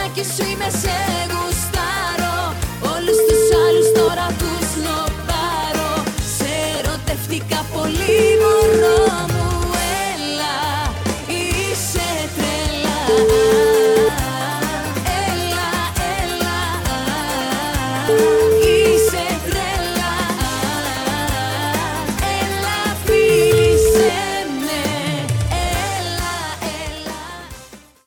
παιδάκι σου είμαι, σε γουστάρω. Όλους τους άλλους τώρα τους νοπάρω. Σε ερωτεύτηκα πολύ μωρό μου, έλα, είσαι τρελά.